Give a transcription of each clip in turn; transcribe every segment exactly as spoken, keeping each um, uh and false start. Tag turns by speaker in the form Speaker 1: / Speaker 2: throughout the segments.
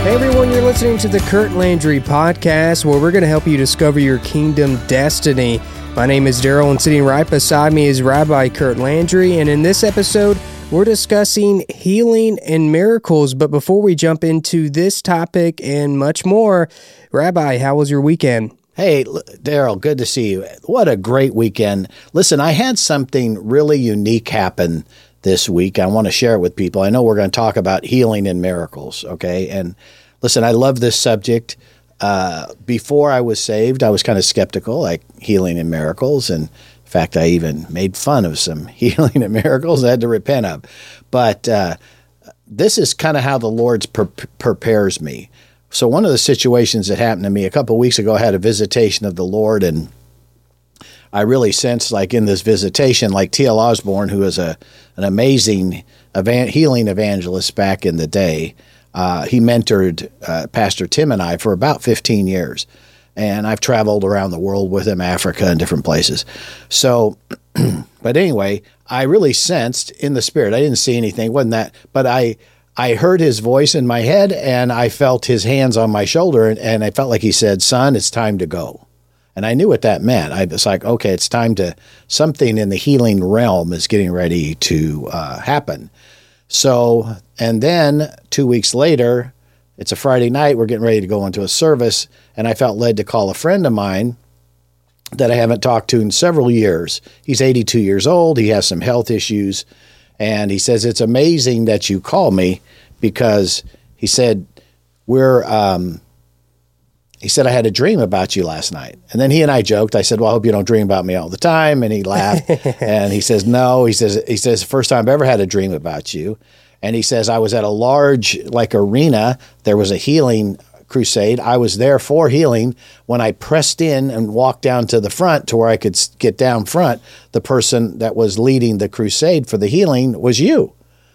Speaker 1: Hey everyone, you're listening to the Kurt Landry Podcast, where we're going to help you discover your kingdom destiny. My name is Daryl, and sitting right beside me is Rabbi Kurt Landry, and in this episode, we're discussing healing and miracles. But before we jump into this topic and much more, Rabbi, how was your weekend?
Speaker 2: Hey, Daryl, good to see you. What a great weekend. Listen, I had something really unique happen this week. I want to share it with people. I know we're going to talk about healing and miracles, okay? And listen, I love this subject. Uh, before I was saved, I was kind of skeptical, like healing and miracles. And in fact, I even made fun of some healing and miracles I had to repent of. But uh, this is kind of how the Lord pre- prepares me. So one of the situations that happened to me a couple of weeks ago, I had a visitation of the Lord, and I really sensed, like in this visitation, like T L Osborne, who is a an amazing evan- healing evangelist back in the day, uh, he mentored uh, Pastor Tim and I for about fifteen years, and I've traveled around the world with him, Africa and different places. So, but anyway, I really sensed in the spirit. I didn't see anything, wasn't that? But I I heard his voice in my head, and I felt his hands on my shoulder, and, and I felt like he said, "Son, it's time to go." And I knew what that meant. I was like, okay, it's time to, something in the healing realm is getting ready to uh, happen. So, and then two weeks later, it's a Friday night, we're getting ready to go into a service, and I felt led to call a friend of mine that I haven't talked to in several years. He's eighty-two years old, he has some health issues, and he says, "It's amazing that you call me," because he said, we're, um, He said, "I had a dream about you last night." And then he and I joked. I said, "Well, I hope you don't dream about me all the time." And he laughed. And he says, "No." He says, he says, "First time I've ever had a dream about you." And he says, "I was at a large, like, arena. There was a healing crusade. I was there for healing. When I pressed in and walked down to the front to where I could get down front, the person that was leading the crusade for the healing was you."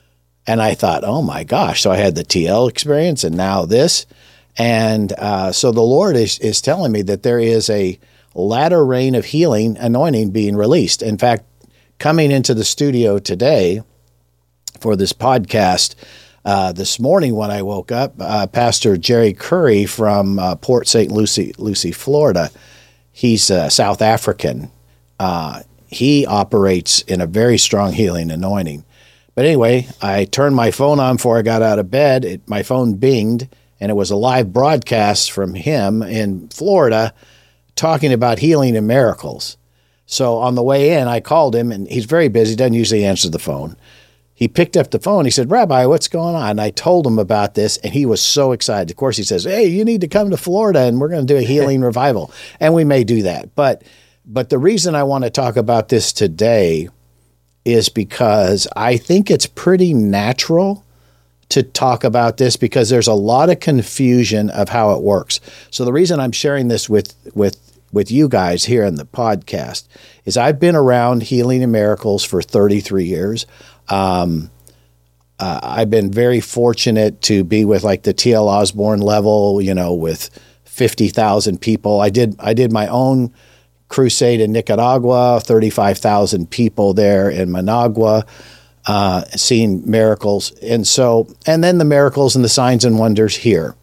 Speaker 2: And I thought, oh my gosh. So I had the T L experience and now this. And uh, so the Lord is, is telling me that there is a latter rain of healing anointing being released. In fact, coming into the studio today for this podcast, uh, this morning when I woke up, uh, Pastor Jerry Curry from uh, Port Saint Lucie, Lucie, Florida, he's uh, South African. Uh, he operates in a very strong healing anointing. But anyway, I turned my phone on before I got out of bed. It, my phone binged. And it was a live broadcast from him in Florida talking about healing and miracles. So on the way in, I called him, and he's very busy, doesn't usually answer the phone. He picked up the phone. He said, "Rabbi, what's going on?" And I told him about this, and he was so excited. Of course, he says, "Hey, you need to come to Florida, and we're going to do a healing revival." And we may do that. But, but the reason I want to talk about this today is because I think it's pretty natural to talk about this, because there's a lot of confusion of how it works. So the reason I'm sharing this with with with you guys here in the podcast is I've been around healing and miracles for thirty-three years. Um, uh, I've been very fortunate to be with like the T L Osborne level, you know, with fifty thousand people. I did I did my own crusade in Nicaragua, thirty-five thousand people there in Managua. Uh, seeing miracles. And so, and then the miracles and the signs and wonders here.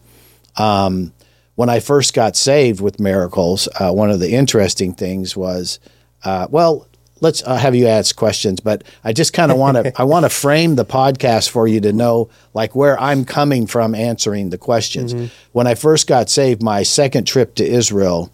Speaker 2: Um, when I first got saved with miracles, uh, one of the interesting things was, uh, well, let's uh, have you ask questions, but I just kind of want to, I want to frame the podcast for you to know like where I'm coming from answering the questions. Mm-hmm. When I first got saved, my second trip to Israel,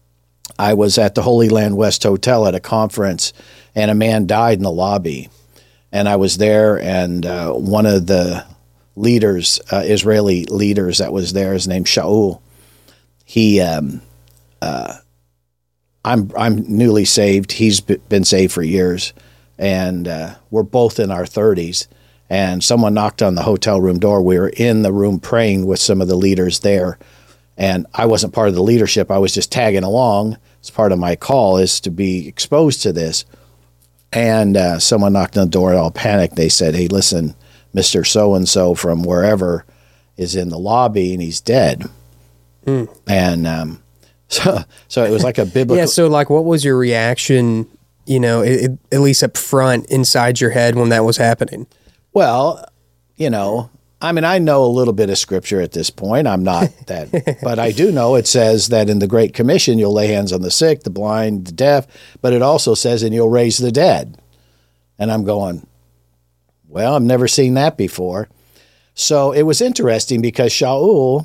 Speaker 2: I was at the Holy Land West Hotel at a conference, and a man died in the lobby. And I was there, and uh, one of the leaders, uh, Israeli leaders that was there, is named Shaul. He, um, uh, I'm I'm newly saved. He's been saved for years, and uh, we're both in our thirties. And someone knocked on the hotel room door. We were in the room praying with some of the leaders there, and I wasn't part of the leadership. I was just tagging along. It's part of my call is to be exposed to this. And uh, someone knocked on the door and all panicked. They said, "Hey, listen, Mister So-and-so from wherever is in the lobby and he's dead." Mm. And um, so so it was like a biblical...
Speaker 1: Yeah, so like what was your reaction, you know, it, it, at least up front inside your head when that was happening?
Speaker 2: Well, you know, I mean, I know a little bit of scripture at this point. I'm not that, but I do know it says that in the Great Commission, you'll lay hands on the sick, the blind, the deaf, but it also says, and you'll raise the dead. And I'm going, well, I've never seen that before. So it was interesting because Shaul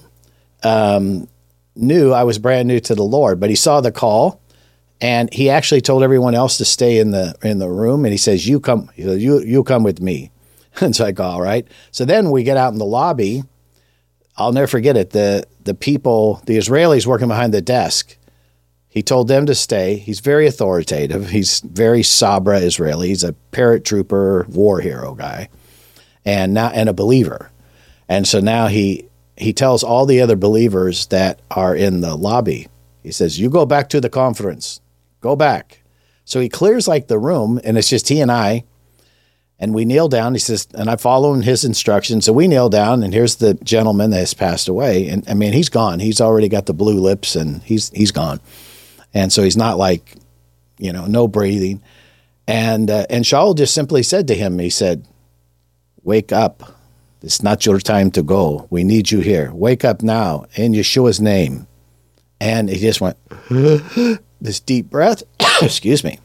Speaker 2: um, knew I was brand new to the Lord, but he saw the call, and he actually told everyone else to stay in the in the room. And he says, "You come, you you come with me." And it's like, all right. So then we get out in the lobby. I'll never forget it. The the people, the Israelis working behind the desk, he told them to stay. He's very authoritative. He's very Sabra Israeli. He's a paratrooper war hero guy, and now and a believer. And so now he he tells all the other believers that are in the lobby, he says, "You go back to the conference. Go back." So he clears like the room, and it's just he and I. And we kneel down. He says, and I follow his instructions. So we kneel down, and here's the gentleman that has passed away. And I mean, he's gone. He's already got the blue lips, and he's he's gone. And so he's not like, you know, no breathing. And uh, and Shaul just simply said to him, he said, "Wake up. It's not your time to go. We need you here. Wake up now in Yeshua's name." And he just went, this deep breath, excuse me.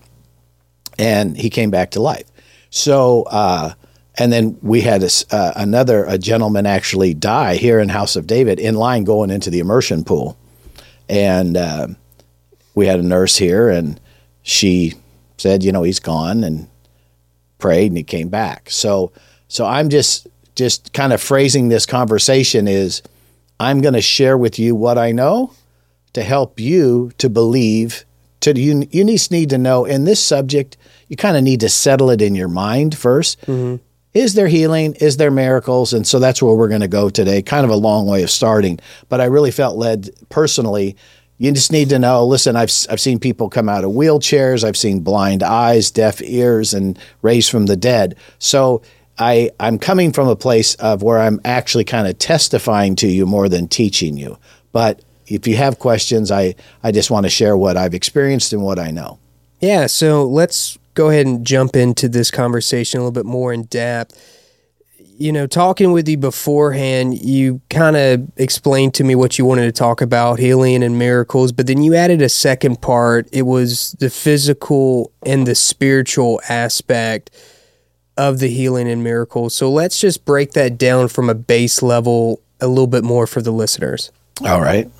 Speaker 2: And he came back to life. So, uh, and then we had a, uh, another, a gentleman actually die here in House of David in line going into the immersion pool. And uh, we had a nurse here, and she said, you know, he's gone, and prayed, and he came back. So, so I'm just, just kind of phrasing this conversation is I'm going to share with you what I know to help you to believe. To you, you just need to know in this subject, you kind of need to settle it in your mind first. Mm-hmm. Is there healing? Is there miracles? And so that's where we're going to go today. Kind of a long way of starting, but I really felt led personally. You just need to know, listen, I've I've seen people come out of wheelchairs. I've seen blind eyes, deaf ears, and raised from the dead. So I, I'm coming from a place of where I'm actually kind of testifying to you more than teaching you. But if you have questions, I, I just want to share what I've experienced and what I know.
Speaker 1: Yeah, so let's go ahead and jump into this conversation a little bit more in depth. You know, talking with you beforehand, you kind of explained to me what you wanted to talk about, healing and miracles, but then you added a second part. It was the physical and the spiritual aspect of the healing and miracles. So let's just break that down from a base level a little bit more for the listeners.
Speaker 2: All right.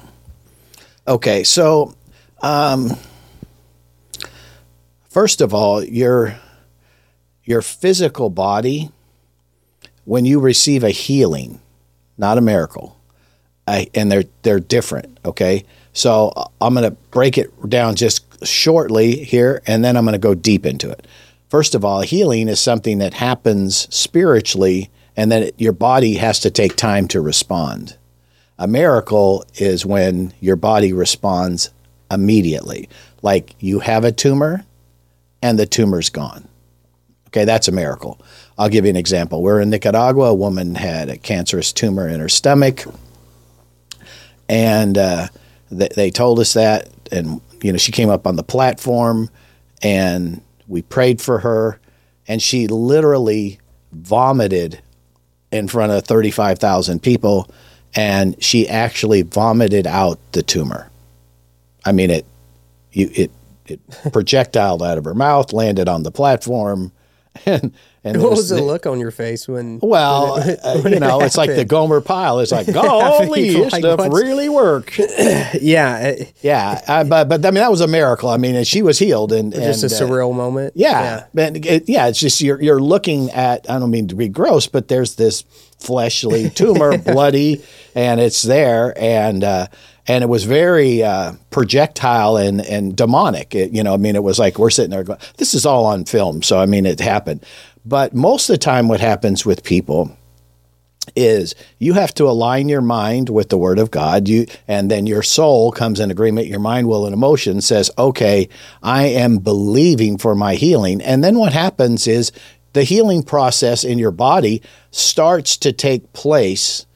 Speaker 2: Okay, so um, first of all, your your physical body, when you receive a healing, not a miracle, I, and they're they're different. Okay, so I'm going to break it down just shortly here, and then I'm going to go deep into it. First of all, healing is something that happens spiritually, and then it, your body has to take time to respond. A miracle is when your body responds immediately. Like you have a tumor and the tumor's gone. Okay, that's a miracle. I'll give you an example. We're in Nicaragua. A woman had a cancerous tumor in her stomach. And uh, th- they told us that. And, you know, she came up on the platform and we prayed for her. And she literally vomited in front of thirty-five thousand people. And she actually vomited out the tumor. I mean, it, you, it, it projectiled out of her mouth, landed on the platform, and and
Speaker 1: what was the look on your face when?
Speaker 2: Well,
Speaker 1: when it,
Speaker 2: uh,
Speaker 1: when
Speaker 2: you know,
Speaker 1: it
Speaker 2: it's like the Gomer Pyle. It's like, golly, this like, stuff really worked.
Speaker 1: yeah,
Speaker 2: yeah, I, but but I mean, that was a miracle. I mean, and she was healed, and
Speaker 1: just
Speaker 2: and,
Speaker 1: a surreal uh, moment.
Speaker 2: Yeah, yeah. But it, yeah, it's just you're you're looking at. I don't mean to be gross, but there's this fleshly tumor, bloody, and it's there, and uh, and it was very uh, projectile and and demonic. It, you know, I mean, it was like we're sitting there going, this is all on film, so I mean, it happened. But most of the time, what happens with people is you have to align your mind with the Word of God, you, and then your soul comes in agreement. Your mind, will, and emotion says, "Okay, I am believing for my healing." And then what happens is the healing process in your body starts to take place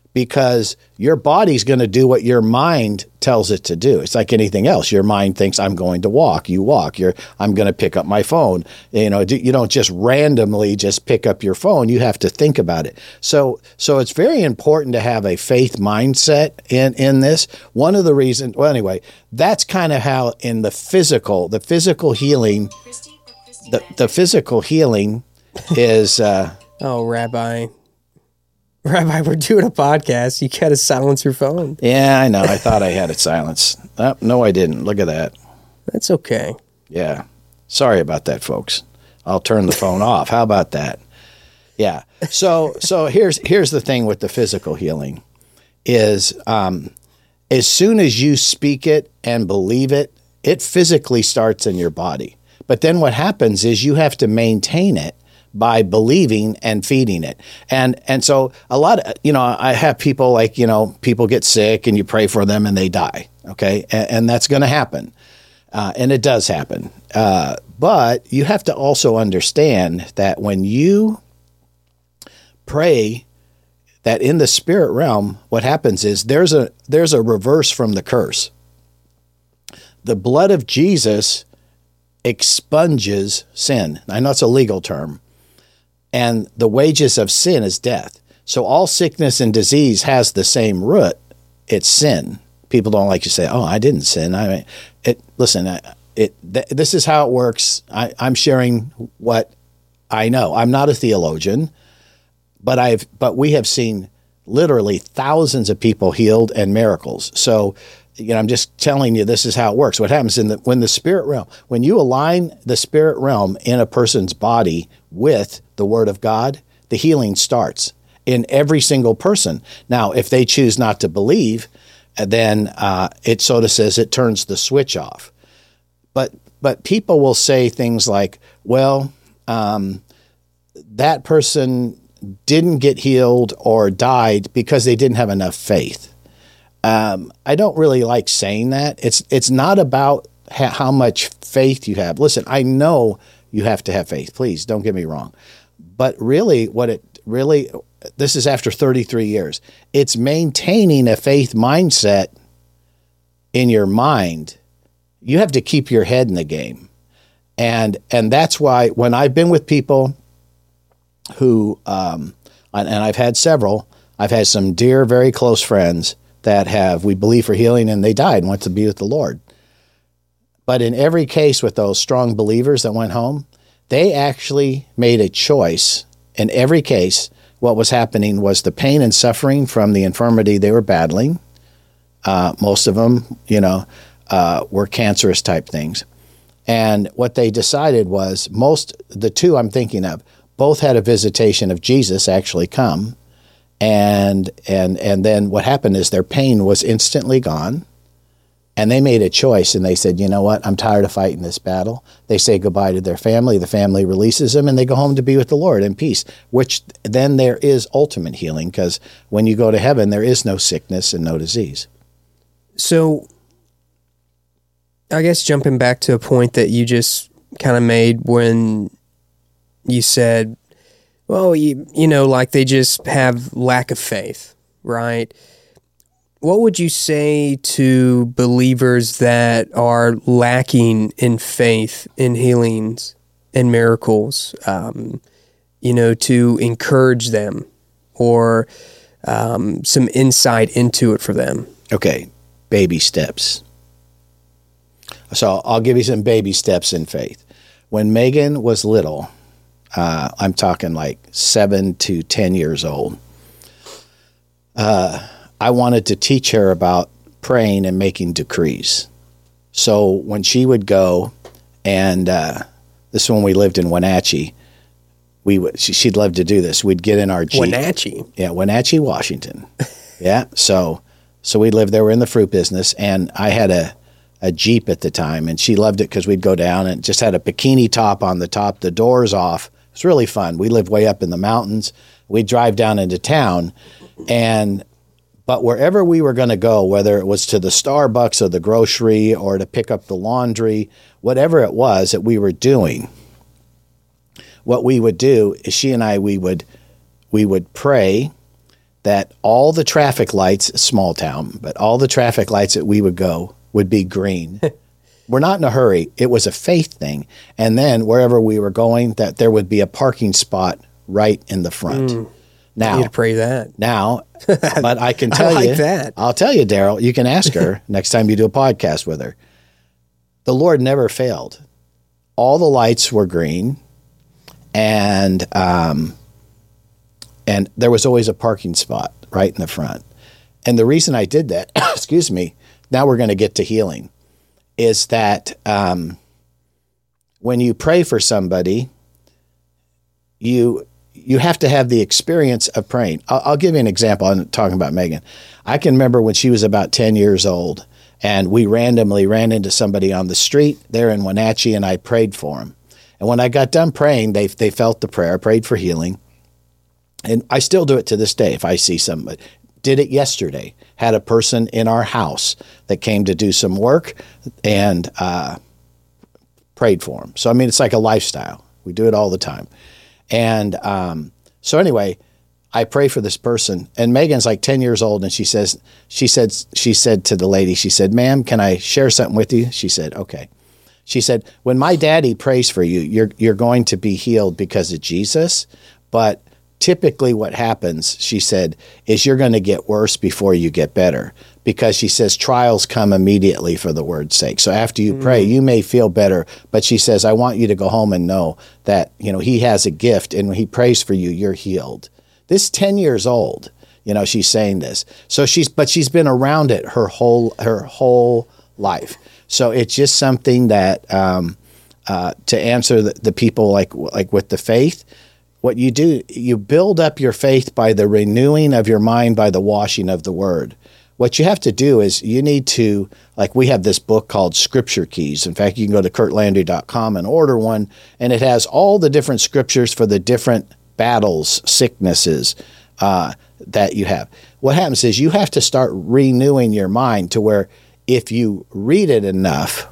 Speaker 2: because your body's going to do what your mind tells it to do. It's like anything else. Your mind thinks, I'm going to walk. You walk. You're, I'm going to pick up my phone. You know, you don't just randomly just pick up your phone. You have to think about it. So, so it's very important to have a faith mindset in, in this. One of the reasons, well, anyway, that's kind of how in the physical, the physical healing, the, the physical healing is, uh,
Speaker 1: oh, Rabbi. Rabbi, we're doing a podcast. You got to silence your phone.
Speaker 2: Yeah, I know. I thought I had it silenced. Oh, no, I didn't. Look at that.
Speaker 1: That's okay.
Speaker 2: Yeah. Sorry about that, folks. I'll turn the phone off. How about that? Yeah. So so here's here's the thing with the physical healing is um, as soon as you speak it and believe it, it physically starts in your body. But then what happens is you have to maintain it by believing and feeding it. And and so a lot of, you know, I have people like, you know, people get sick and you pray for them and they die, okay? And, and that's going to happen. Uh, and it does happen. Uh, but you have to also understand that when you pray that in the spirit realm, what happens is there's a there's a reverse from the curse. The blood of Jesus expunges sin. I know it's a legal term. And the wages of sin is death. So all sickness and disease has the same root. It's sin. People don't like to say, "Oh, I didn't sin." I mean, it. Listen, it. Th- this is how it works. I, I'm sharing what I know. I'm not a theologian, but I've. But we have seen literally thousands of people healed and miracles. So, you know, I'm just telling you this is how it works. What happens in the when the spirit realm, when you align the spirit realm in a person's body with the Word of God, the healing starts in every single person. Now, if they choose not to believe, then uh, it sort of says it turns the switch off. But but people will say things like, well, um, that person didn't get healed or died because they didn't have enough faith. Um, I don't really like saying that. It's it's not about ha- how much faith you have. Listen, I know you have to have faith. Please don't get me wrong. But really, what it really, this is after thirty-three years. It's maintaining a faith mindset in your mind. You have to keep your head in the game. And and that's why when I've been with people who, um, and I've had several, I've had some dear, very close friends that have, we believe for healing, and they died and went to be with the Lord. But in every case with those strong believers that went home, they actually made a choice. In every case, what was happening was the pain and suffering from the infirmity they were battling. Uh, most of them, you know, uh, were cancerous type things. And what they decided was most, the two I'm thinking of, both had a visitation of Jesus actually come. And and and then what happened is their pain was instantly gone, and they made a choice, and they said, you know what, I'm tired of fighting this battle. They say goodbye to their family. The family releases them, and they go home to be with the Lord in peace, which then there is ultimate healing, because when you go to heaven, there is no sickness and no disease.
Speaker 1: So I guess jumping back to a point that you just kind of made when you said, well, you, you know, like they just have lack of faith, right? What would you say to believers that are lacking in faith in healings and miracles, um, you know, to encourage them or um, some insight into it for them?
Speaker 2: Okay, baby steps. So I'll give you some baby steps in faith. When Megan was little, Uh, I'm talking like seven to ten years old. Uh, I wanted to teach her about praying and making decrees. So when she would go, and uh, this is when we lived in Wenatchee, we would, she, she'd love to do this. We'd get in our Jeep.
Speaker 1: Wenatchee?
Speaker 2: Yeah, Wenatchee, Washington. Yeah, so so we lived there. We're in the fruit business, and I had a a Jeep at the time, and she loved it because we'd go down and it just had a bikini top on the top, the doors off. It's really fun. We live way up in the mountains. We'd drive down into town, and but wherever we were going to go, whether it was to the Starbucks or the grocery or to pick up the laundry, whatever it was that we were doing, what we would do is she and I, we would we would pray, that all the traffic lights, small town, but all the traffic lights that we would go would be green. We're not in a hurry. It was a faith thing. And then wherever we were going, that there would be a parking spot right in the front. Mm. Now,
Speaker 1: I need to pray that.
Speaker 2: Now, but I can tell
Speaker 1: I like
Speaker 2: you,
Speaker 1: that.
Speaker 2: I'll tell you, Daryl, you can ask her next time you do a podcast with her. The Lord never failed. All the lights were green, and um, and there was always a parking spot right in the front. And the reason I did that, excuse me, now we're going to get to healing, is that um, when you pray for somebody, you you have to have the experience of praying. I'll, I'll give you an example. I'm talking about Megan. I can remember when she was about ten years old, and we randomly ran into somebody on the street there in Wenatchee, and I prayed for them. And when I got done praying, they they felt the prayer. I prayed for healing. And I still do it to this day if I see somebody. Did it yesterday. Had a person in our house that came to do some work and uh, prayed for them. So, I mean, it's like a lifestyle. We do it all the time. And um, so anyway, I pray for this person, and Megan's like ten years old, and she says, she said, she said to the lady, she said, "Ma'am, can I share something with you?" She said, "Okay." She said, "When my daddy prays for you, you're you're going to be healed because of Jesus, but typically what happens," she said, "is you're going to get worse before you get better." Because she says trials come immediately for the word's sake. So after you mm. pray, you may feel better, but she says, I want you to go home and know that, you know, he has a gift, and when he prays for you, you're healed. This ten years old, you know, she's saying this. So she's, but she's been around it her whole, her whole life. So it's just something that, um, uh, to answer the, the people like, like with the faith, what you do, you build up your faith by the renewing of your mind by the washing of the word. What you have to do is you need to, like we have this book called Scripture Keys. In fact, you can go to kurt landry dot com and order one, and it has all the different scriptures for the different battles, sicknesses uh, that you have. What happens is you have to start renewing your mind to where if you read it enough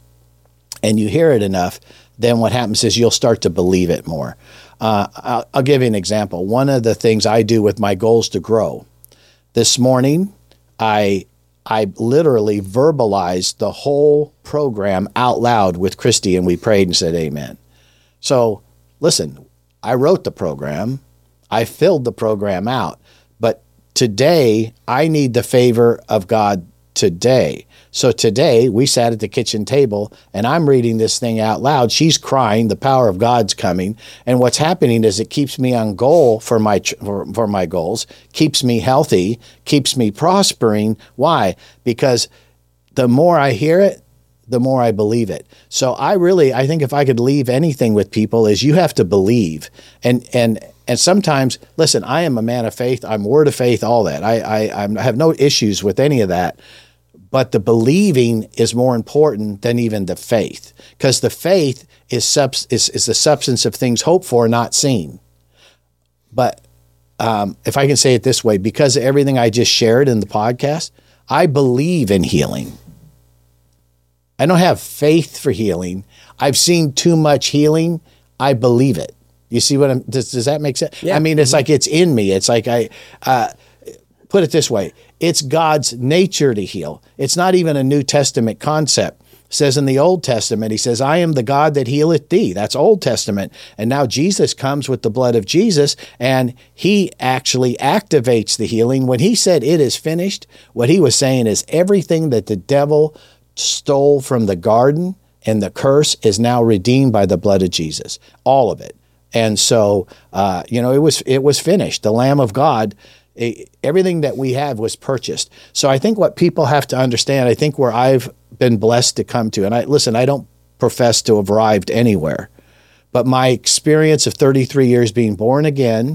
Speaker 2: and you hear it enough, then what happens is you'll start to believe it more. Uh, I'll, I'll give you an example. One of the things I do with my goals to grow, this morning, I I literally verbalized the whole program out loud with Christy, and we prayed and said amen. So listen, I wrote the program. I filled the program out. But today, I need the favor of God today. So today, we sat at the kitchen table, and I'm reading this thing out loud. She's crying. The power of God's coming. And what's happening is it keeps me on goal for my for, for my goals, keeps me healthy, keeps me prospering. Why? Because the more I hear it, the more I believe it. So I really, I think if I could leave anything with people is you have to believe. And and and sometimes, listen, I am a man of faith. I'm word of faith, all that. I I, I have no issues with any of that. But the believing is more important than even the faith, because the faith is, subs- is is the substance of things hoped for, not seen. But um, if I can say it this way, because of everything I just shared in the podcast, I believe in healing. I don't have faith for healing. I've seen too much healing. I believe it. You see what I'm, does, does that make sense? Yeah. I mean, it's like it's in me. It's like I, uh, put it this way. It's God's nature to heal. It's not even a New Testament concept. It says in the Old Testament, he says, I am the God that healeth thee. That's Old Testament. And now Jesus comes with the blood of Jesus, and he actually activates the healing. When he said it is finished, what he was saying is everything that the devil stole from the garden and the curse is now redeemed by the blood of Jesus. All of it. And so, uh, you know, it was it was finished. The Lamb of God, everything that we have was purchased. So I think what people have to understand, I think where I've been blessed to come to, and I listen, I don't profess to have arrived anywhere, but my experience of thirty-three years being born again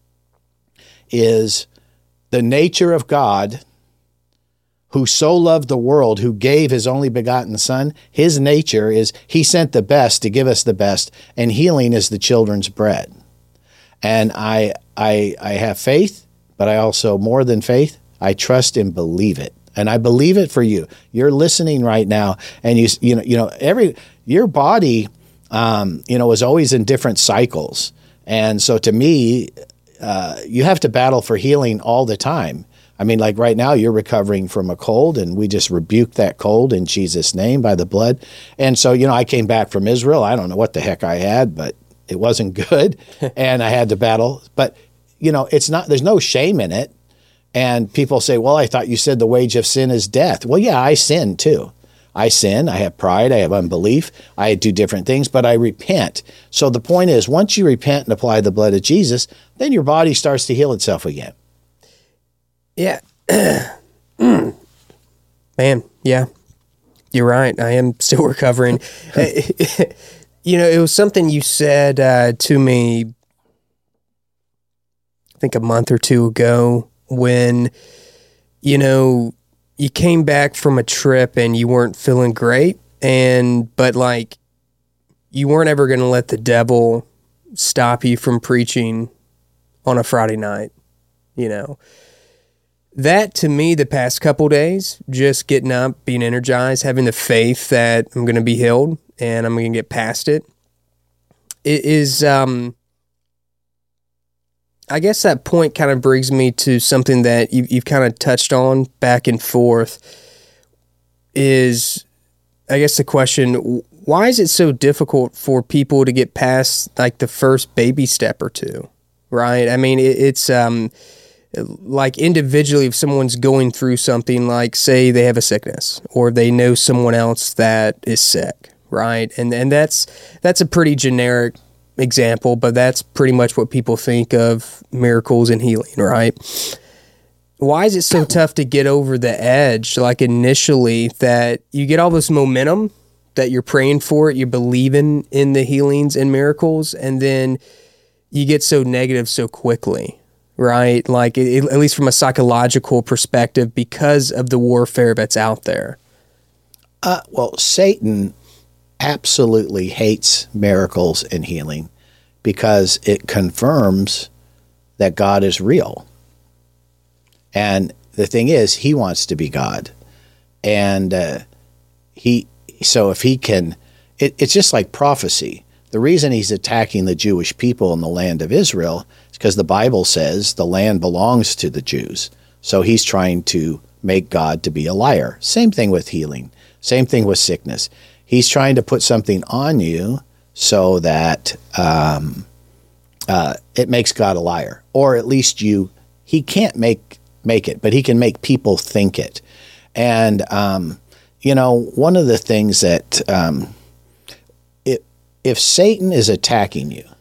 Speaker 2: is the nature of God, who so loved the world, who gave his only begotten Son. His nature is he sent the best to give us the best, and healing is the children's bread. And I I I have faith. But I also, more than faith, I trust and believe it. And I believe it for you. You're listening right now, and you you know you know every your body um, you know is always in different cycles. And so to me, uh, you have to battle for healing all the time. I mean, like right now, you're recovering from a cold, and we just rebuked that cold in Jesus' name by the blood. And so, you know, I came back from Israel. I don't know what the heck I had, but it wasn't good, and I had to battle. But, you know, it's not, there's no shame in it. And people say, well, I thought you said the wage of sin is death. Well, yeah, I sin too. I sin, I have pride, I have unbelief, I do different things, but I repent. So the point is, once you repent and apply the blood of Jesus, then your body starts to heal itself again.
Speaker 1: Yeah. mm. Man, yeah, you're right. I am still recovering. You know, it was something you said uh, to me, I think a month or two ago, when, you know, you came back from a trip and you weren't feeling great, and but like you weren't ever going to let the devil stop you from preaching on a Friday night. You know, that to me, the past couple days, just getting up, being energized, having the faith that I'm going to be healed and I'm going to get past it, it is, um, I guess that point kind of brings me to something that you've, you've kind of touched on back and forth is, I guess the question, why is it so difficult for people to get past like the first baby step or two, right? I mean, it, it's um, like individually, if someone's going through something like, say they have a sickness or they know someone else that is sick, right? And and that's that's a pretty generic example, but that's pretty much what people think of miracles and healing, right? Why is it so tough to get over the edge, like initially, that you get all this momentum, that you're praying for it, you're believing in the healings and miracles, and then you get so negative so quickly, right? Like, it, at least from a psychological perspective, because of the warfare that's out there.
Speaker 2: Uh, well, Satan absolutely hates miracles and healing because it confirms that God is real. And the thing is, he wants to be God. And uh, he, so if he can, it, it's just like prophecy. The reason he's attacking the Jewish people in the land of Israel is because the Bible says the land belongs to the Jews. So he's trying to make God to be a liar. Same thing with healing. Same thing with sickness. He's trying to put something on you so that um, uh, it makes God a liar, or at least you. He can't make make it, but he can make people think it. And um, you know, one of the things that um, if if Satan is attacking you,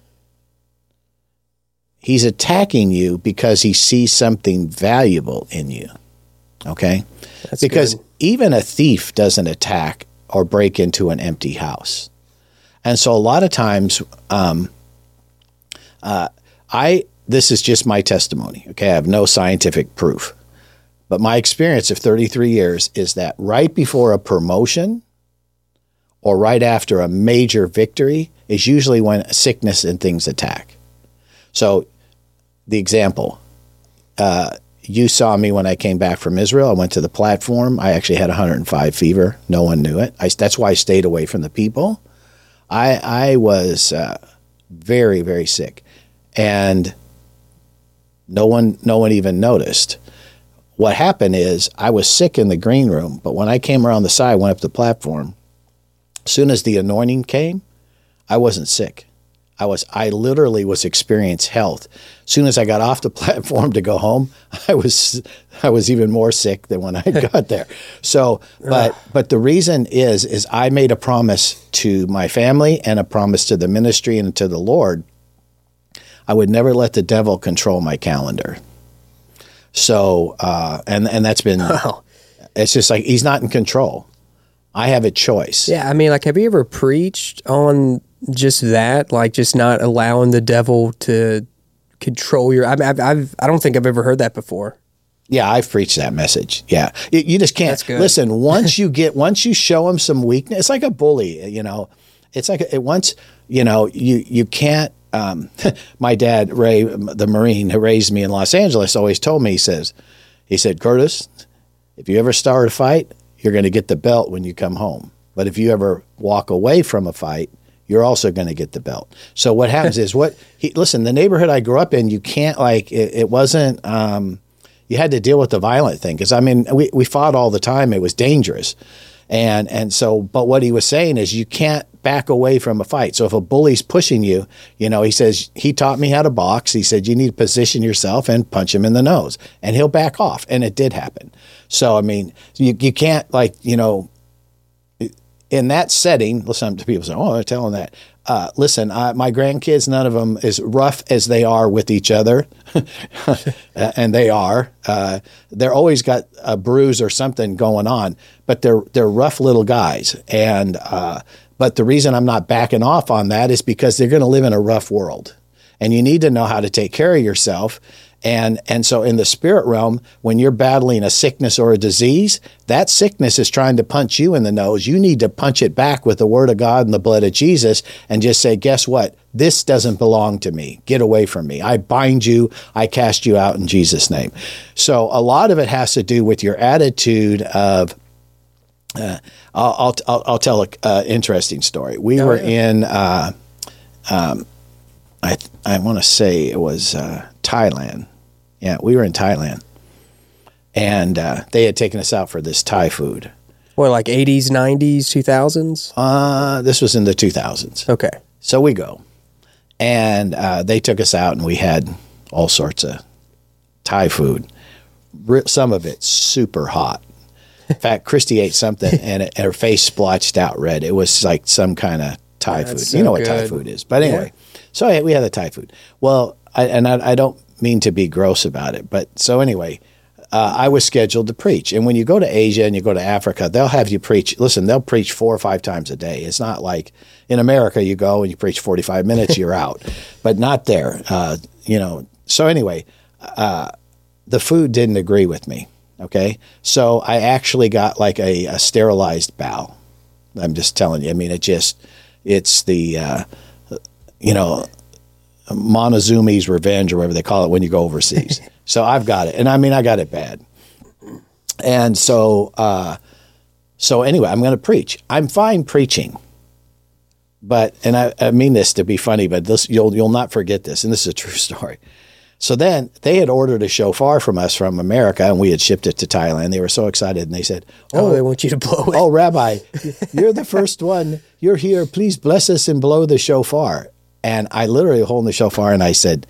Speaker 2: he's attacking you because he sees something valuable in you. Okay, That's because good. Even a thief doesn't attack or break into an empty house. And so a lot of times, um, uh, I, this is just my testimony, okay? I have no scientific proof. But my experience of thirty-three years is that right before a promotion or right after a major victory is usually when sickness and things attack. So the example, uh, you saw me when I came back from Israel. I went to the platform. I actually had one hundred five fever. No one knew it. I, that's why I stayed away from the people. I I was uh, very, very sick, and no one no one even noticed. What happened is I was sick in the green room, but when I came around the side, went up the platform, as soon as the anointing came, I wasn't sick. I was, I literally was experiencing health. As soon as I got off the platform to go home, I was, I was even more sick than when I got there. So, but, but the reason is, is I made a promise to my family and a promise to the ministry and to the Lord. I would never let the devil control my calendar. So, uh, and, and that's been, wow. It's just like, he's not in control. I have a choice.
Speaker 1: Yeah. I mean, like, have you ever preached on just that, like just not allowing the devil to control your, I mean, I've, I've, I don't think I've ever heard that before.
Speaker 2: Yeah, I've preached that message. Yeah. You, you just can't. Listen, once you get, once you show them some weakness, it's like a bully, you know, it's like, a, it once, you know, you, you can't, um, my dad, Ray, the Marine who raised me in Los Angeles, always told me, he says, he said, Curtis, if you ever start a fight, you're going to get the belt when you come home. But if you ever walk away from a fight, you're also going to get the belt. So what happens is what he, listen, the neighborhood I grew up in, you can't like, it, it wasn't, um, you had to deal with the violent thing. Cause I mean, we, we fought all the time. It was dangerous. And, and so, but what he was saying is you can't back away from a fight. So if a bully's pushing you, you know, he says, he taught me how to box. He said, you need to position yourself and punch him in the nose, and he'll back off. And it did happen. So, I mean, you, you can't like, you know, in that setting, listen to people say, oh, they're telling that. Uh, listen, I, my grandkids, none of them as rough as they are with each other. And they are. Uh, they're always got a bruise or something going on, but they're, they're rough little guys. And, uh, but the reason I'm not backing off on that is because they're going to live in a rough world, and you need to know how to take care of yourself. And and so in the spirit realm, when you're battling a sickness or a disease, that sickness is trying to punch you in the nose. You need to punch it back with the word of God and the blood of Jesus and just say, guess what? This doesn't belong to me. Get away from me. I bind you. I cast you out in Jesus' name. So a lot of it has to do with your attitude of, uh, I'll, I'll, I'll tell an uh, interesting story. We oh, were yeah. in, uh, um, I I want to say it was uh, Thailand. Yeah, we were in Thailand, and uh, they had taken us out for this Thai food.
Speaker 1: What, like eighties, nineties, two thousands?
Speaker 2: Uh, this was in the two thousands.
Speaker 1: Okay.
Speaker 2: So we go, and uh, they took us out, and we had all sorts of Thai food. Some of it super hot. In fact, Christy ate something, and, it, and her face splotched out red. It was like some kind of Thai That's food. So you know what good. Thai food is. But anyway, yeah. so yeah, we had the Thai food. Well, I, and I, I don't mean to be gross about it, but so anyway, uh, I was scheduled to preach. And when you go to Asia and you go to Africa, they'll have you preach. Listen, they'll preach four or five times a day. It's not like in America, you go and you preach forty-five minutes, you're out. But not there. Uh, you know. So anyway, uh, the food didn't agree with me. Okay. So I actually got like a, a sterilized bowel. I'm just telling you. I mean, it just, it's the, uh, you know, Montezumi's revenge or whatever they call it when you go overseas. So I've got it. And I mean, I got it bad. And so, uh, so anyway, I'm going to preach. I'm fine preaching. But, and I, I mean this to be funny, but this, you'll, you'll not forget this. And this is a true story. So then they had ordered a shofar from us from America, and we had shipped it to Thailand. They were so excited, and they said,
Speaker 1: oh, oh they want you to blow it.
Speaker 2: Oh, Rabbi, you're the first one. You're here. Please bless us and blow the shofar. And I literally hold the shofar, and I said,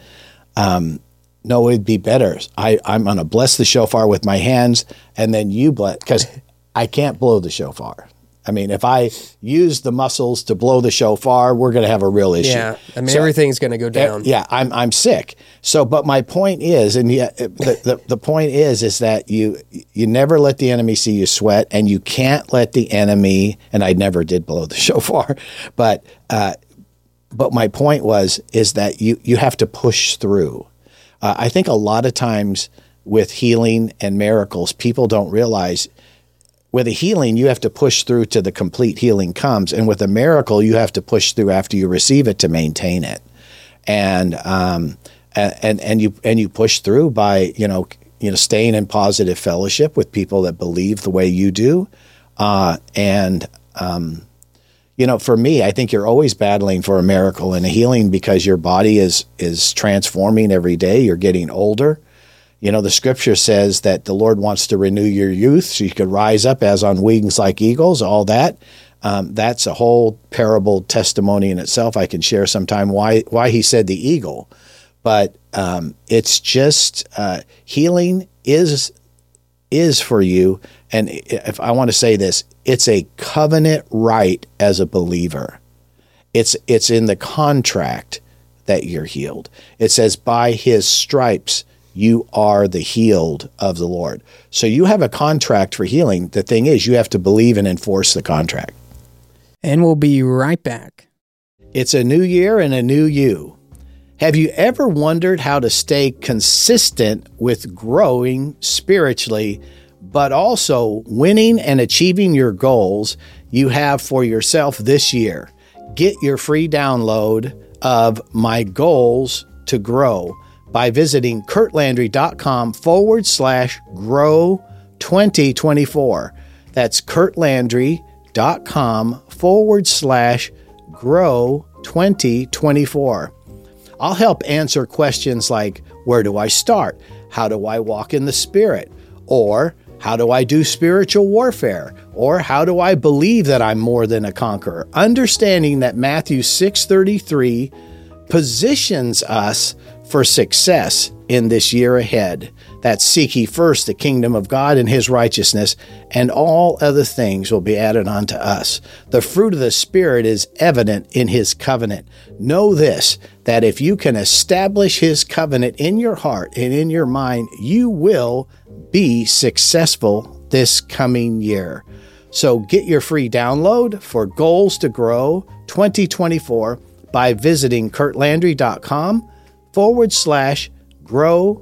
Speaker 2: um, no, it'd be better. I, I'm going to bless the shofar with my hands, and then you bless, because I can't blow the shofar. I mean, if I use the muscles to blow the shofar, we're going to have a real issue.
Speaker 1: Yeah, I mean, so, everything's going to go down.
Speaker 2: Yeah, I'm I'm sick. So, but my point is, and yeah, the, the the point is, is that you you never let the enemy see you sweat, and you can't let the enemy. And I never did blow the shofar, but uh, but my point was is that you you have to push through. Uh, I think a lot of times with healing and miracles, people don't realize. With a healing, you have to push through till the complete healing comes. And with a miracle, you have to push through after you receive it to maintain it. And um, and and you and you push through by, you know, you know, staying in positive fellowship with people that believe the way you do. Uh, and, um, you know, for me, I think you're always battling for a miracle and a healing because your body is is transforming every day. You're getting older. You know, the scripture says that the Lord wants to renew your youth so you could rise up as on wings like eagles, all that. Um, that's a whole parable testimony in itself. I can share sometime why why he said the eagle. But um, it's just uh, healing is is for you. And if I want to say this, it's a covenant right as a believer. It's it's in the contract that you're healed. It says by his stripes, you are the healed of the Lord. So you have a contract for healing. The thing is, you have to believe and enforce the contract.
Speaker 1: And we'll be right back.
Speaker 2: It's a new year and a new you. Have you ever wondered how to stay consistent with growing spiritually, but also winning and achieving your goals you have for yourself this year? Get your free download of My Goals to Grow by visiting kurtlandry.com forward slash grow 2024. That's kurtlandry.com forward slash grow twenty twenty-four. I'll help answer questions like, where do I start? How do I walk in the Spirit? Or how do I do spiritual warfare? Or how do I believe that I'm more than a conqueror? Understanding that Matthew six thirty-three positions us for success in this year ahead. That seek ye first the kingdom of God and his righteousness, and all other things will be added unto us. The fruit of the Spirit is evident in his covenant. Know this, that if you can establish his covenant in your heart and in your mind, you will be successful this coming year. So get your free download for Goals to Grow twenty twenty-four by visiting kurtlandry.com forward slash grow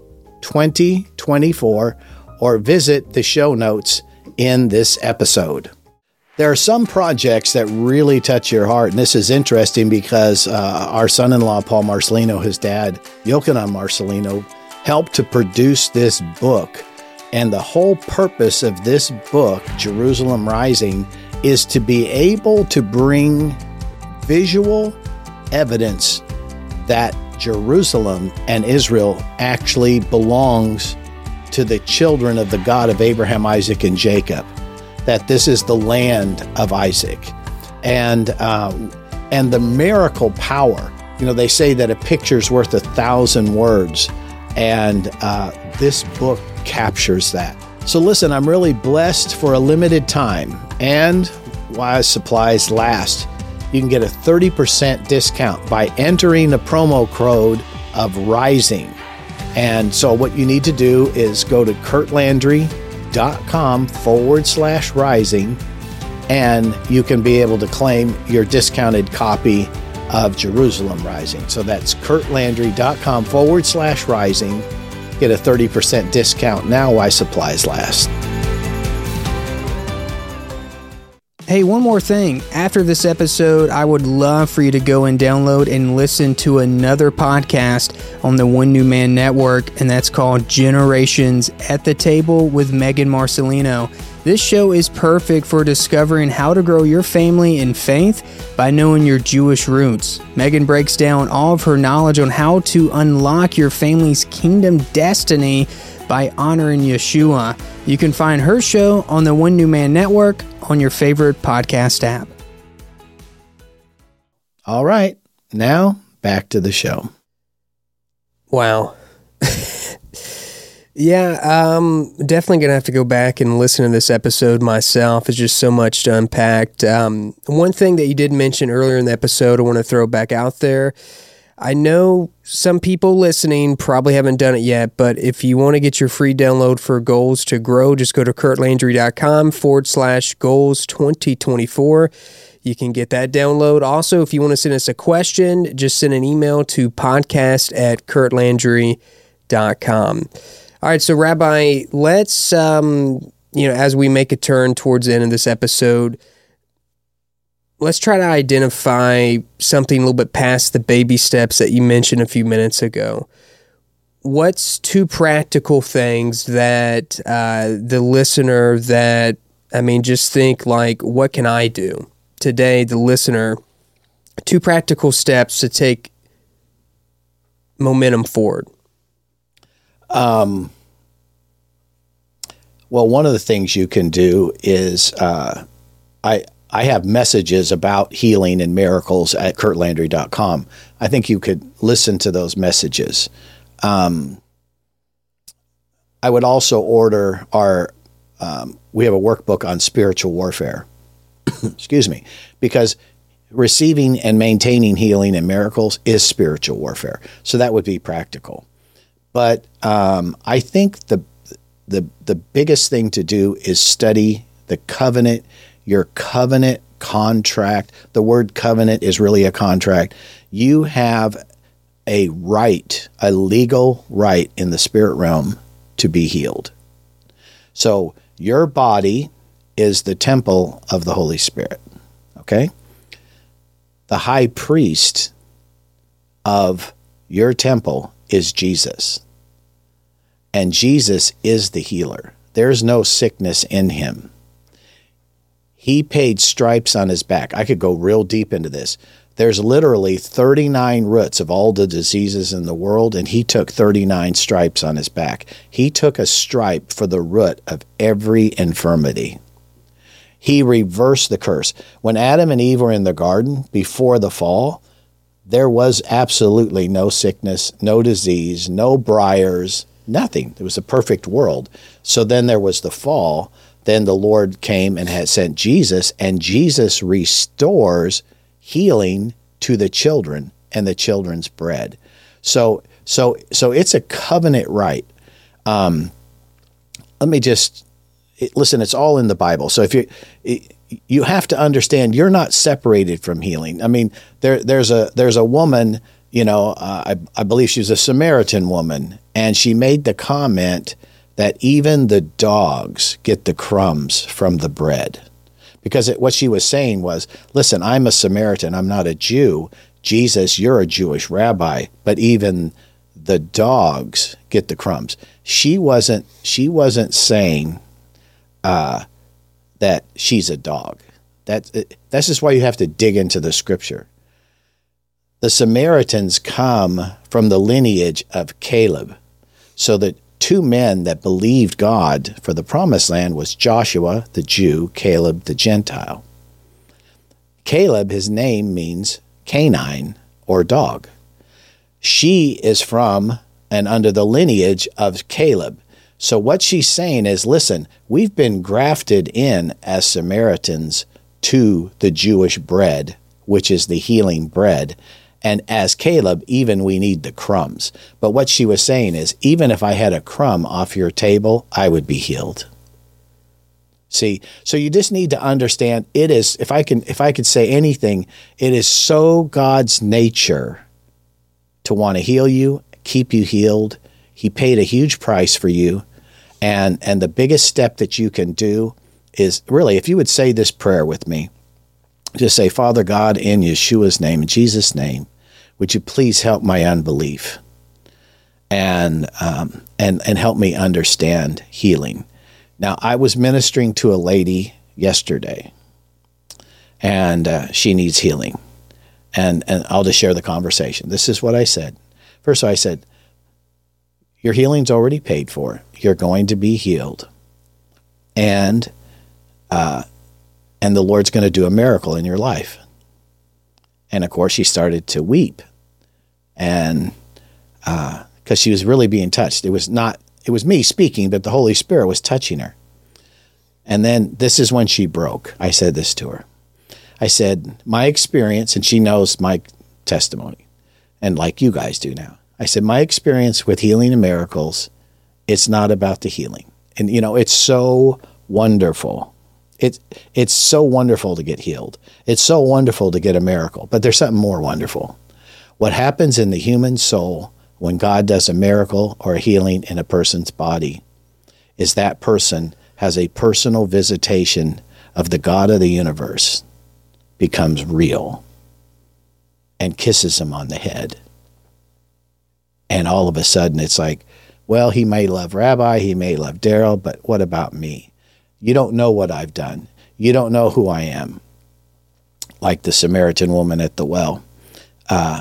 Speaker 2: 2024 or visit the show notes in this episode. There are some projects that really touch your heart, and this is interesting because uh, our son-in-law, Paul Marcelino, his dad, Yochanan Marcelino, helped to produce this book. And the whole purpose of this book, Jerusalem Rising, is to be able to bring visual evidence that Jerusalem and Israel actually belongs to the children of the God of Abraham, Isaac, and Jacob, that this is the land of Isaac. And uh, and the miracle power, you know, they say that a picture's worth a thousand words, and uh, this book captures that. So listen, I'm really blessed. For a limited time, and while supplies last, you can get a thirty percent discount by entering the promo code of RISING. And so what you need to do is go to kurtlandry.com forward slash rising, and you can be able to claim your discounted copy of Jerusalem Rising. So that's kurtlandry.com forward slash rising. Get a thirty percent discount now while supplies last.
Speaker 1: Hey, one more thing. After this episode, I would love for you to go and download and listen to another podcast on the One New Man Network, and that's called Generations at the Table with Megan Marcelino. This show is perfect for discovering how to grow your family in faith by knowing your Jewish roots. Megan breaks down all of her knowledge on how to unlock your family's kingdom destiny by honoring Yeshua. You can find her show on the One New Man Network on your favorite podcast app.
Speaker 2: All right, now back to the show.
Speaker 1: Wow. Yeah, um, definitely going to have to go back and listen to this episode myself. It's just so much to unpack. Um, one thing that you did mention earlier in the episode, I want to throw back out there. I know some people listening probably haven't done it yet, but if you want to get your free download for Goals to Grow, just go to kurtlandry.com forward slash goals 2024. You can get that download. Also, if you want to send us a question, just send an email to podcast at kurtlandry dot com. All right, so Rabbi, let's, um, you know, as we make a turn towards the end of this episode, let's try to identify something a little bit past the baby steps that you mentioned a few minutes ago. What's two practical things that uh, the listener that, I mean, just think like, what can I do today, the listener, two practical steps to take momentum forward?
Speaker 2: Um, well, one of the things you can do is, uh, I, I have messages about healing and miracles at kurt landry dot com. I think you could listen to those messages. Um, I would also order our, um, we have a workbook on spiritual warfare. Excuse me, because receiving and maintaining healing and miracles is spiritual warfare. So that would be practical. But um, I think the, the, the biggest thing to do is study the covenant, your covenant contract. The word covenant is really a contract. You have a right, a legal right in the spirit realm to be healed. So your body is the temple of the Holy Spirit, okay? The high priest of your temple is Jesus. And Jesus is the healer. There's no sickness in him. He paid stripes on his back. I could go real deep into this. there's literally thirty-nine roots of all the diseases in the world, and he took thirty-nine stripes on his back. He took a stripe for the root of every infirmity. He reversed the curse. When Adam and Eve were in the garden before the fall, there was absolutely no sickness, no disease, no briars, nothing. It was a perfect world. So then there was the fall. Then the Lord came and had sent Jesus, and Jesus restores healing to the children and the children's bread. So, so, so it's a covenant right. Um, let me just listen. It's all in the Bible. So if you you have to understand, you're not separated from healing. I mean, there there's a there's a woman. You know, uh, I I believe she's a Samaritan woman, and she made the comment that even the dogs get the crumbs from the bread. Because it, what she was saying was, listen, I'm a Samaritan, I'm not a Jew. Jesus, you're a Jewish rabbi, but even the dogs get the crumbs. She wasn't, she wasn't saying uh, that she's a dog. That, that's just why you have to dig into the scripture. The Samaritans come from the lineage of Caleb. So that two men that believed God for the promised land was Joshua, the Jew, Caleb, the Gentile. Caleb, his name means canine or dog. She is from and under the lineage of Caleb. So what she's saying is, listen, we've been grafted in as Samaritans to the Jewish bread, which is the healing bread. And as Caleb, even we need the crumbs. But what she was saying is, even if I had a crumb off your table, I would be healed. See, so you just need to understand it is, if I can, if I could say anything, it is so God's nature to want to heal you, keep you healed. He paid a huge price for you. And, and the biggest step that you can do is really, if you would say this prayer with me, just say, Father God, in Yeshua's name, in Jesus' name, would you please help my unbelief and um, and and help me understand healing. Now, I was ministering to a lady yesterday, and uh, she needs healing. And and I'll just share the conversation. This is what I said. First, I said, your healing's already paid for. You're going to be healed. And uh And the Lord's going to do a miracle in your life. And of course, she started to weep, and because uh, she was really being touched. It was not, it was me speaking, but the Holy Spirit was touching her. And then this is when she broke. I said this to her. I said, my experience, and she knows my testimony, and like you guys do now. I said, my experience with healing and miracles, it's not about the healing. And, you know, it's so wonderful. It's it's so wonderful to get healed. It's so wonderful to get a miracle, but there's something more wonderful. What happens in the human soul when God does a miracle or a healing in a person's body is that person has a personal visitation of the God of the universe, becomes real, and kisses him on the head. And all of a sudden it's like, well, he may love Rabbi, he may love Daryl, but what about me? You don't know what I've done. You don't know who I am. Like the Samaritan woman at the well. Uh,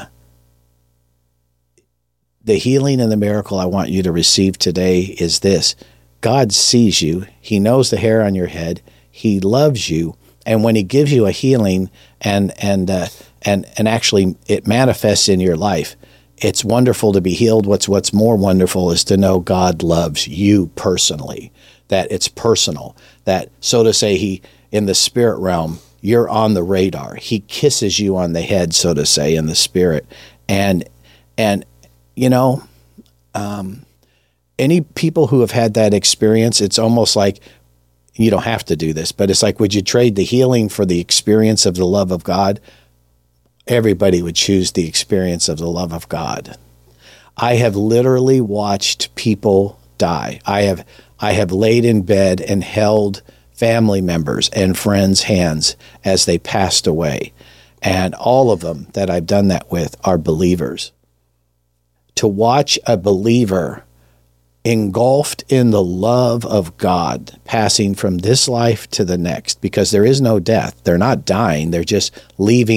Speaker 2: the healing and the miracle I want you to receive today is this. God sees you. He knows the hair on your head. He loves you. And when he gives you a healing and and uh, and and actually it manifests in your life, it's wonderful to be healed. What's what's more wonderful is to know God loves you personally. That it's personal, that, so to say, he, in the spirit realm, you're on the radar. He kisses you on the head, so to say, in the spirit. And, and you know, um, any people who have had that experience, it's almost like, you don't have to do this, but it's like, would you trade the healing for the experience of the love of God? Everybody would choose the experience of the love of God. I have literally watched people die. I have I have laid in bed and held family members and friends' hands as they passed away. And all of them that I've done that with are believers. To watch a believer engulfed in the love of God, passing from this life to the next, because there is no death. They're not dying. They're just leaving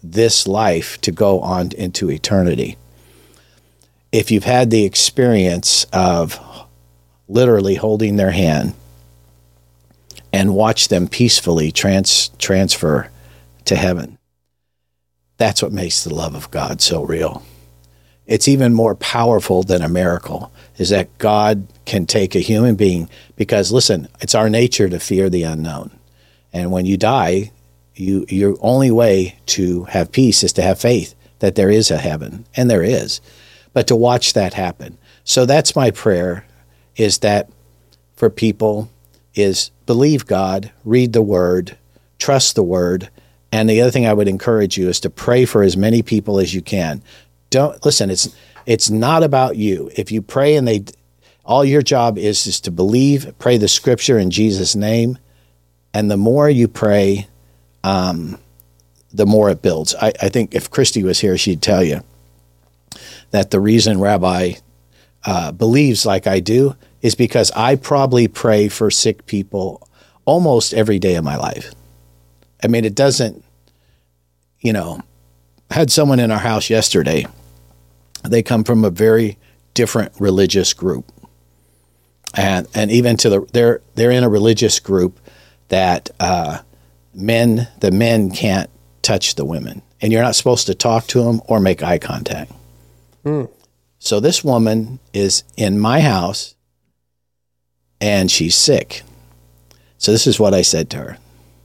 Speaker 2: this life to go on into eternity. If you've had the experience of literally holding their hand and watch them peacefully trans- transfer to heaven, that's what makes the love of God so real. It's even more powerful than a miracle, is that God can take a human being, because listen, it's our nature to fear the unknown. And when you die, you your only way to have peace is to have faith that there is a heaven, and there is. But to watch that happen. So that's my prayer, is that for people is believe God, read the word, trust the word. And the other thing I would encourage you is to pray for as many people as you can. Don't listen, it's it's not about you. If you pray and they all your job is is to believe, pray the scripture in Jesus' name, and the more you pray, um, the more it builds. I, I think if Christy was here, she'd tell you that the reason Rabbi uh, believes like I do is because I probably pray for sick people almost every day of my life. I mean, it doesn't, you know, I had someone in our house yesterday. They come from a very different religious group. And and even to the, they're, they're in a religious group that uh, men, the men can't touch the women. And you're not supposed to talk to them or make eye contact. Mm. So this woman is in my house and she's sick. So this is what I said to her.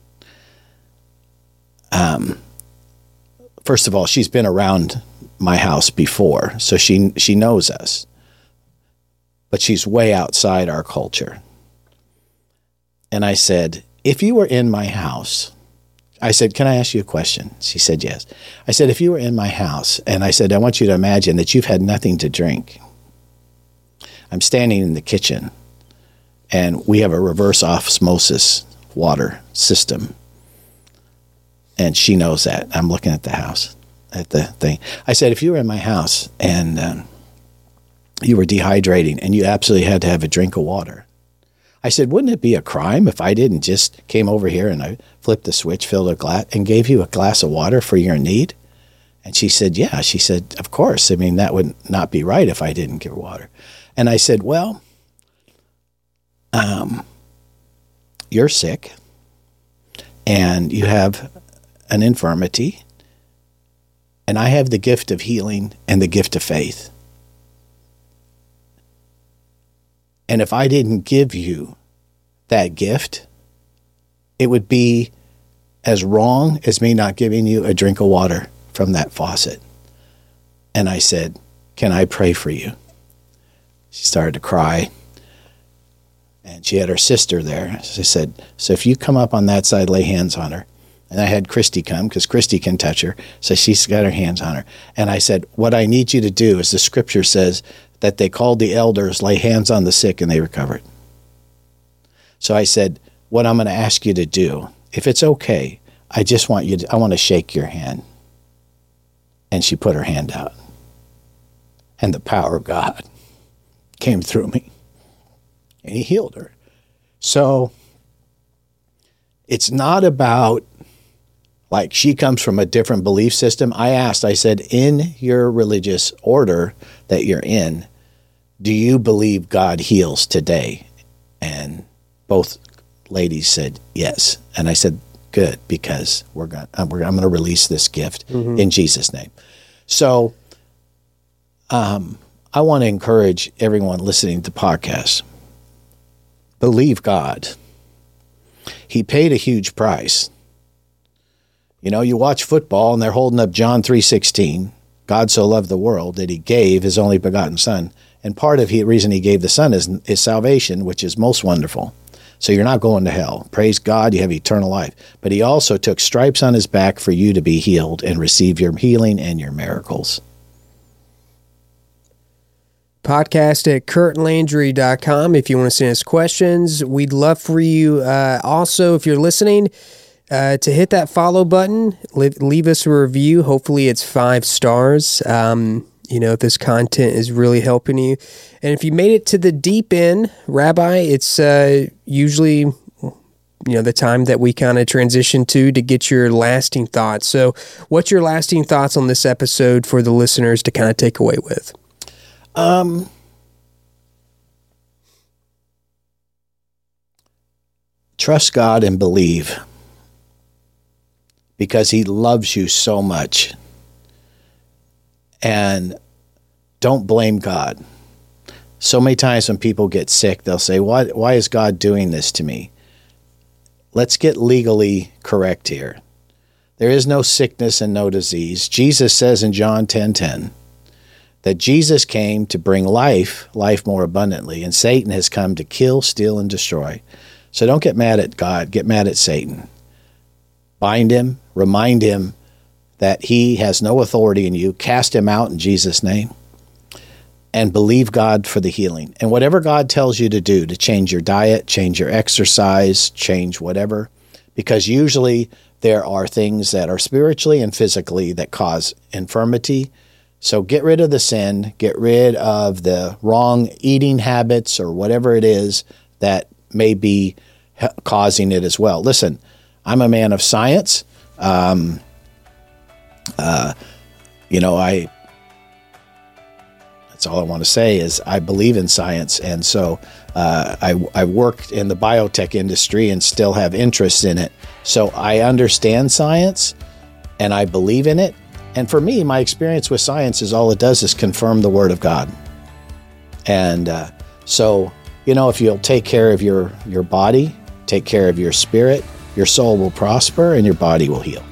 Speaker 2: Um, first of all, she's been around my house before, so she she knows us. But she's way outside our culture. And I said, if you were in my house, I said, can I ask you a question? She said, yes. I said, if you were in my house, and I said, I want you to imagine that you've had nothing to drink. I'm standing in the kitchen, and we have a reverse osmosis water system. And she knows that. I'm looking at the house, at the thing. I said, if you were in my house and um, you were dehydrating and you absolutely had to have a drink of water, I said, wouldn't it be a crime if I didn't just came over here and I flipped the switch, filled a glass, and gave you a glass of water for your need? And she said, yeah. She said, of course. I mean, that would not be right if I didn't give her water. And I said, well, um, you're sick and you have an infirmity, and I have the gift of healing and the gift of faith. And if I didn't give you that gift, it would be as wrong as me not giving you a drink of water from that faucet. And I said, can I pray for you? She started to cry. And she had her sister there. She said, so if you come up on that side, lay hands on her. And I had Christy come because Christy can touch her. So she's got her hands on her. And I said, what I need you to do is the scripture says that they called the elders, lay hands on the sick, and they recovered. So I said, what I'm going to ask you to do, if it's okay, I just want you to, I want to shake your hand. And she put her hand out. And the power of God came through me. And he healed her. So it's not about, like, she comes from a different belief system. I asked, I said, in your religious order that you're in, do you believe God heals today? And both ladies said yes. And I said, good, because we're going I'm going to release this gift mm-hmm. in Jesus' name. So um, I want to encourage everyone listening to podcasts, believe God. He paid a huge price. You know, you watch football and they're holding up John three sixteen. God so loved the world that he gave his only begotten son. And part of the reason he gave the son is, is salvation, which is most wonderful. So you're not going to hell. Praise God, you have eternal life. But he also took stripes on his back for you to be healed and receive your healing and your miracles.
Speaker 1: Podcast at kurt landry dot com if you want to send us questions. We'd love for you uh, also, if you're listening, uh, to hit that follow button. Leave, leave us a review. Hopefully it's five stars. Um, you know, if this content is really helping you. And if you made it to the deep end, Rabbi, it's uh, usually, you know, the time that we kind of transition to to get your lasting thoughts. So what's your lasting thoughts on this episode for the listeners to kind of take away with?
Speaker 2: Um, trust God and believe, because he loves you so much. And don't blame God. So many times when people get sick, they'll say, why, why is God doing this to me? Let's get legally correct here. There is no sickness and no disease. Jesus says in John ten ten that Jesus came to bring life, life more abundantly, and Satan has come to kill, steal, and destroy. So don't get mad at God. Get mad at Satan. Bind him, remind him that he has no authority in you. Cast him out in Jesus' name. And believe God for the healing. And whatever God tells you to do, to change your diet, change your exercise, change whatever, because usually there are things that are spiritually and physically that cause infirmity. So get rid of the sin, get rid of the wrong eating habits or whatever it is that may be causing it as well. Listen, I'm a man of science. Um, uh, you know, I... That's all I want to say is I believe in science. And so uh, I, I worked in the biotech industry and still have interest in it. So I understand science and I believe in it. And for me, my experience with science is all it does is confirm the word of God. And uh, so, you know, if you'll take care of your, your body, take care of your spirit, your soul will prosper and your body will heal.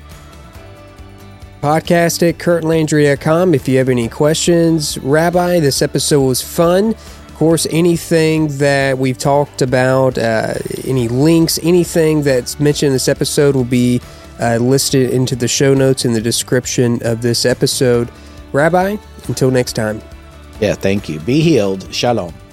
Speaker 1: Podcast at kurt landry dot com if you have any questions. Rabbi, this episode was fun. Of course, anything that we've talked about, uh, any links, anything that's mentioned in this episode will be uh, listed into the show notes in the description of this episode. Rabbi, until next time.
Speaker 2: Yeah, thank you. Be healed. Shalom.